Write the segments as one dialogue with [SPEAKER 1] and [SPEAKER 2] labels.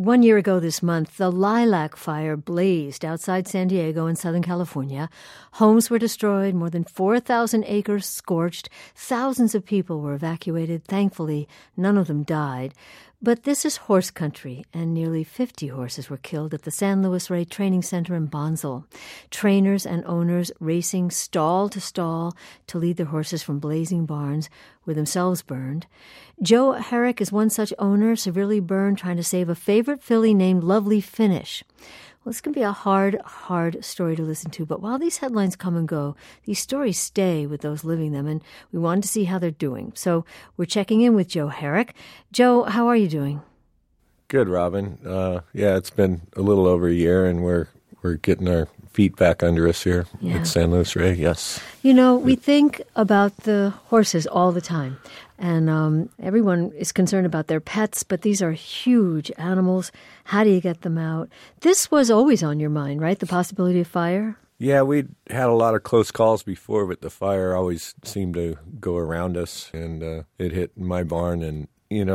[SPEAKER 1] 1 year ago this month, the Lilac Fire blazed outside San Diego in Southern California. Homes were destroyed, more than 4,000 acres scorched. Thousands of people were evacuated. Thankfully, none of them died. But this is horse country, and nearly 50 horses were killed at the San Luis Rey Training Center in Bonsall. Trainers and owners racing stall to stall to lead their horses from blazing barns, were themselves burned. Joe Herrick is one such owner, severely burned trying to save a favorite filly named Lovely Finish. Well, this can be a hard story to listen to, but while these headlines come and go, these stories stay with those living them, and we wanted to see how they're doing. So we're checking in with Joe Herrick. Joe, how are you doing?
[SPEAKER 2] Good, Robin. Yeah, it's been a little over a year, and we're getting our feet back under us here at San Luis Rey, yes.
[SPEAKER 1] You know, we think about the horses all the time, and everyone is concerned about their pets, but these are huge animals. How do you get them out? This was always on your mind, right? The possibility of fire?
[SPEAKER 2] Yeah, we'd had a lot of close calls before, but the fire always seemed to go around us, and it hit my barn. And,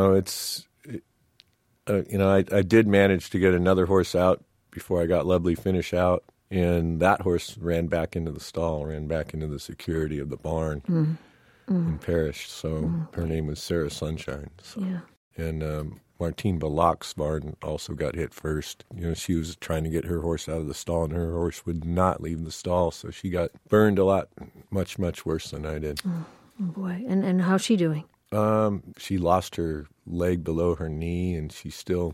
[SPEAKER 2] I did manage to get another horse out before I got Lovely Finish out, and that horse ran back into the stall, ran back into the security of the barn and perished. So her name was Sarah Sunshine. So.
[SPEAKER 1] Yeah.
[SPEAKER 2] And Martine Balak's barn also got hit first. She was trying to get her horse out of the stall, and her horse would not leave the stall, so she got burned a lot, much, much worse than I did.
[SPEAKER 1] Oh boy. And how's she doing?
[SPEAKER 2] She lost her leg below her knee, and she still,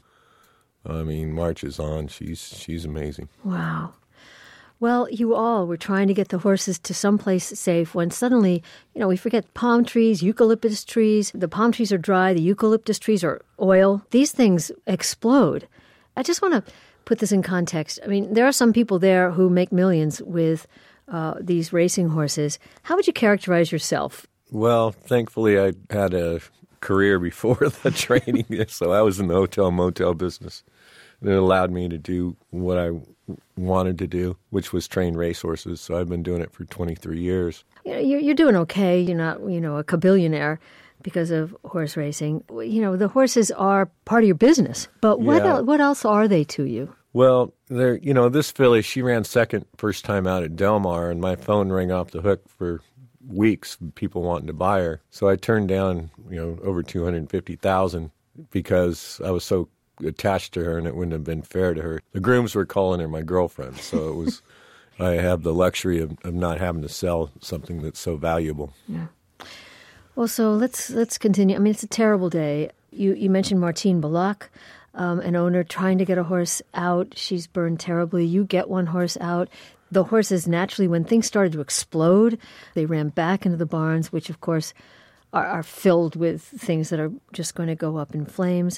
[SPEAKER 2] marches on. She's amazing.
[SPEAKER 1] Wow. Well, you all were trying to get the horses to someplace safe when suddenly, we forget palm trees, eucalyptus trees. The palm trees are dry, the eucalyptus trees are oil. These things explode. I just want to put this in context. There are some people there who make millions with these racing horses. How would you characterize yourself?
[SPEAKER 2] Well, thankfully, I had a career before the training, so I was in the hotel motel business. And it allowed me to do what I wanted to do, which was train racehorses. So I've been doing it for 23 years.
[SPEAKER 1] You're doing okay. You're not, a kabillionaire because of horse racing. The horses are part of your business. But what else are they to you?
[SPEAKER 2] Well, this filly, she ran second first time out at Del Mar, and my phone rang off the hook for weeks, people wanting to buy her. So I turned down, over $250,000 because I was so attached to her, and it wouldn't have been fair to her. The grooms were calling her my girlfriend, so it was. I have the luxury of not having to sell something that's so valuable.
[SPEAKER 1] Yeah. Well, so let's continue. It's a terrible day. You mentioned Martine Balak, an owner trying to get a horse out. She's burned terribly. You get one horse out. The horses naturally, when things started to explode, they ran back into the barns, which of course are filled with things that are just going to go up in flames.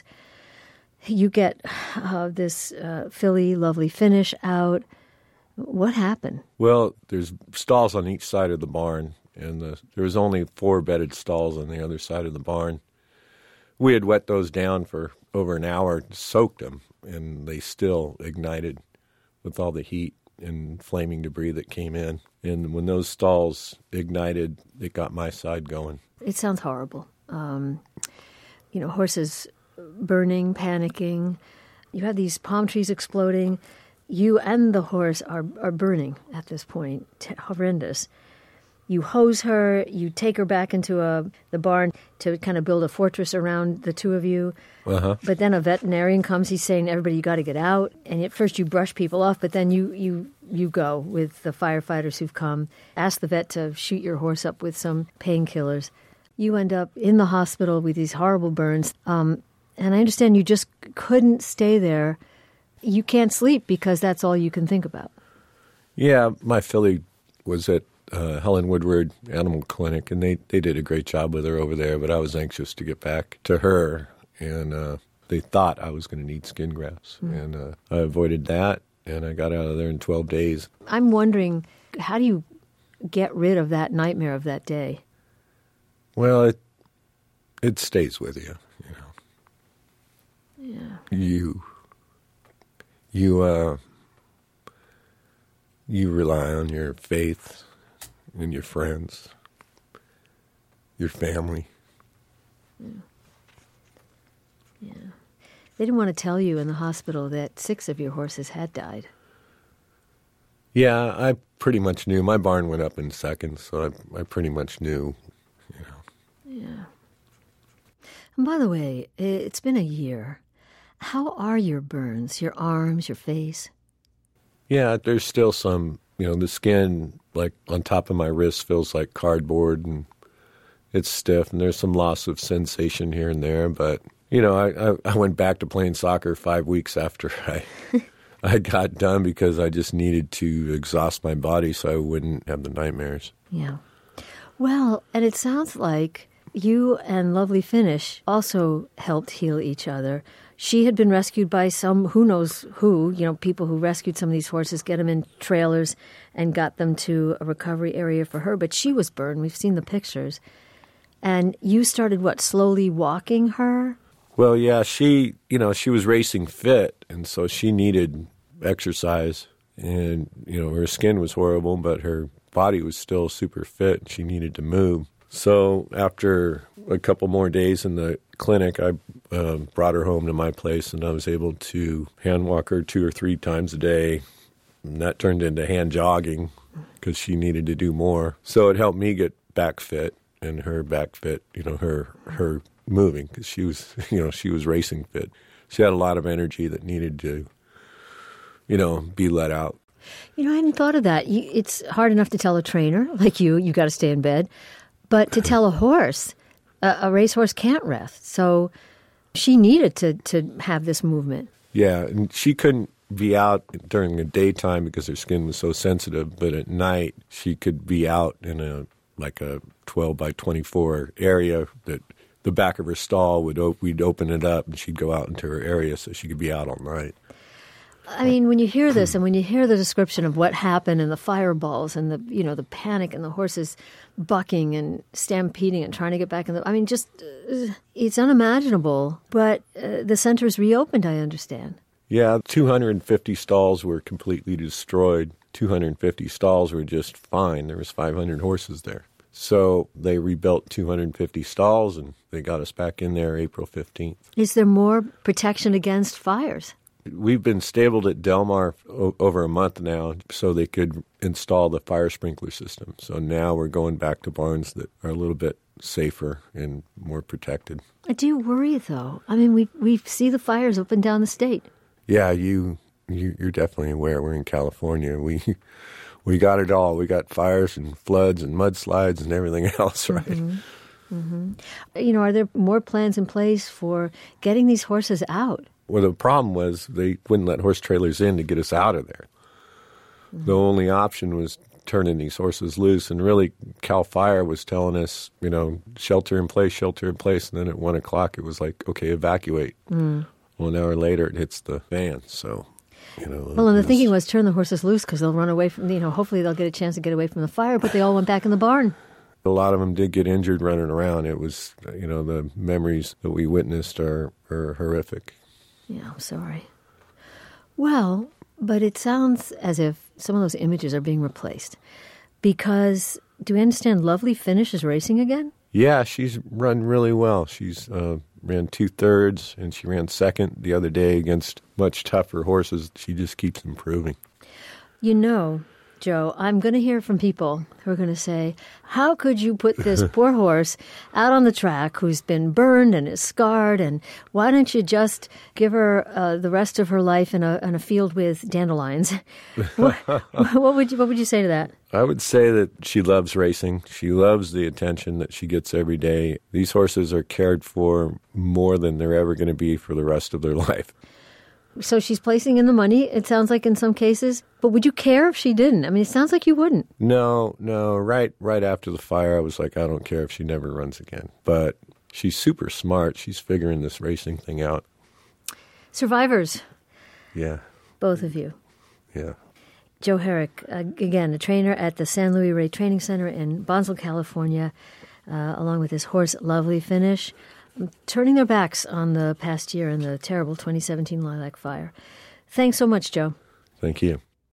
[SPEAKER 1] You get this filly, Lovely Finish, out. What happened?
[SPEAKER 2] Well, there's stalls on each side of the barn, and there was only 4 bedded stalls on the other side of the barn. We had wet those down for over an hour, soaked them, and they still ignited with all the heat and flaming debris that came in. And when those stalls ignited, it got my side going.
[SPEAKER 1] It sounds horrible. Horses burning, panicking. You have these palm trees exploding. You and the horse are burning at this point. Horrendous. You hose her. You take her back into the barn to kind of build a fortress around the two of you.
[SPEAKER 2] Uh-huh.
[SPEAKER 1] But then a veterinarian comes. He's saying, everybody, you got to get out. And at first you brush people off, but then you go with the firefighters who've come. Ask the vet to shoot your horse up with some painkillers. You end up in the hospital with these horrible burns. And I understand you just couldn't stay there. You can't sleep because that's all you can think about.
[SPEAKER 2] Yeah, my filly was at Helen Woodward Animal Clinic, and they did a great job with her over there, but I was anxious to get back to her, and they thought I was going to need skin grafts. And I avoided that, and I got out of there in 12 days.
[SPEAKER 1] I'm wondering, how do you get rid of that nightmare of that day?
[SPEAKER 2] Well, it stays with you.
[SPEAKER 1] Yeah.
[SPEAKER 2] You rely on your faith and your friends, your family.
[SPEAKER 1] Yeah. They didn't want to tell you in the hospital that 6 of your horses had died.
[SPEAKER 2] Yeah, I pretty much knew. My barn went up in seconds, so I pretty much knew.
[SPEAKER 1] Yeah. And by the way, it's been a year. How are your burns, your arms, your face?
[SPEAKER 2] Yeah, there's still some, the skin, like on top of my wrist, feels like cardboard, and it's stiff, and there's some loss of sensation here and there. But, I went back to playing soccer 5 weeks after I got done because I just needed to exhaust my body so I wouldn't have the nightmares.
[SPEAKER 1] Yeah. Well, and it sounds like you and Lovely Finish also helped heal each other. She had been rescued by some, who knows who, people who rescued some of these horses, get them in trailers and got them to a recovery area for her. But she was burned. We've seen the pictures. And you started, slowly walking her?
[SPEAKER 2] Well, yeah, she was racing fit, and so she needed exercise. And, her skin was horrible, but her body was still super fit, and she needed to move. So after a couple more days in the clinic, I brought her home to my place, and I was able to hand walk her 2 or 3 times a day. And that turned into hand jogging because she needed to do more. So it helped me get back fit and her back fit, her moving because she was racing fit. She had a lot of energy that needed to, be let out.
[SPEAKER 1] I hadn't thought of that. It's hard enough to tell a trainer like you got to stay in bed. But to tell a horse, a racehorse can't rest. So she needed to have this movement.
[SPEAKER 2] Yeah, and she couldn't be out during the daytime because her skin was so sensitive. But at night, she could be out in a 12 by 24 area that the back of her stall we'd open it up and she'd go out into her area so she could be out all night.
[SPEAKER 1] I mean, when you hear this and when you hear the description of what happened and the fireballs and the panic and the horses bucking and stampeding and trying to get back it's unimaginable. But the center's reopened, I understand.
[SPEAKER 2] Yeah, 250 stalls were completely destroyed. 250 stalls were just fine. There was 500 horses there. So they rebuilt 250 stalls and they got us back in there April 15th.
[SPEAKER 1] Is there more protection against fires?
[SPEAKER 2] We've been stabled at Del Mar over a month now so they could install the fire sprinkler system. So now we're going back to barns that are a little bit safer and more protected.
[SPEAKER 1] Do you worry, though? I mean, we see the fires up and down the state.
[SPEAKER 2] Yeah, you're definitely aware. We're in California. We got it all. We got fires and floods and mudslides and everything else, right?
[SPEAKER 1] Mm-hmm. Mm-hmm. Are there more plans in place for getting these horses out?
[SPEAKER 2] Well, the problem was they wouldn't let horse trailers in to get us out of there. Mm-hmm. The only option was turning these horses loose. And really, CAL FIRE was telling us, shelter in place. And then at 1 o'clock, it was like, okay, evacuate. Mm. Well, an hour later, it hits the fan. So,
[SPEAKER 1] Well, and the thinking was turn the horses loose because they'll run away from, hopefully they'll get a chance to get away from the fire. But they all went back in the barn.
[SPEAKER 2] A lot of them did get injured running around. It was, the memories that we witnessed are horrific.
[SPEAKER 1] Yeah, I'm sorry. Well, but it sounds as if some of those images are being replaced. Because, do we understand Lovely Finish is racing again?
[SPEAKER 2] Yeah, she's run really well. She's ran 2/3, and she ran second the other day against much tougher horses. She just keeps improving.
[SPEAKER 1] Joe, I'm going to hear from people who are going to say, how could you put this poor horse out on the track who's been burned and is scarred, and why don't you just give her the rest of her life in a field with dandelions? What would you say to that?
[SPEAKER 2] I would say that she loves racing. She loves the attention that she gets every day. These horses are cared for more than they're ever going to be for the rest of their life.
[SPEAKER 1] So she's placing in the money, it sounds like in some cases. But would you care if she didn't? I mean, it sounds like you wouldn't.
[SPEAKER 2] No. Right after the fire, I was like, I don't care if she never runs again. But she's super smart. She's figuring this racing thing out.
[SPEAKER 1] Survivors.
[SPEAKER 2] Yeah.
[SPEAKER 1] Both of you.
[SPEAKER 2] Yeah.
[SPEAKER 1] Joe Herrick, again, a trainer at the San Luis Rey Training Center in Bonsall, California, along with his horse, Lovely Finish, turning their backs on the past year and the terrible 2017 lilac fire. Thanks so much, Joe.
[SPEAKER 2] Thank you.